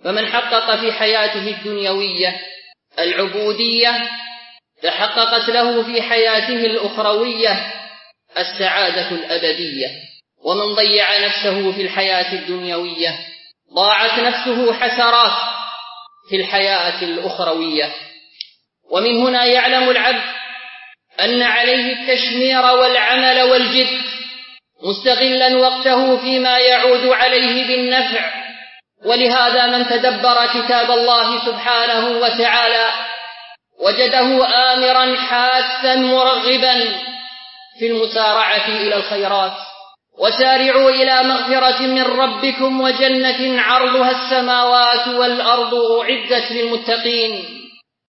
فمن حقق في حياته الدنيوية العبودية تحققت له في حياته الأخروية السعادة الأبدية، ومن ضيع نفسه في الحياة الدنيوية ضاعت نفسه حسرات في الحياة الأخروية. ومن هنا يعلم العبد أن عليه التشمير والعمل والجد، مستغلا وقته فيما يعود عليه بالنفع. ولهذا من تدبر كتاب الله سبحانه وتعالى وجده آمرا حاثا مرغبا في المسارعة إلى الخيرات، وسارعوا إلى مغفرة من ربكم وجنة عرضها السماوات والأرض أعدت للمتقين.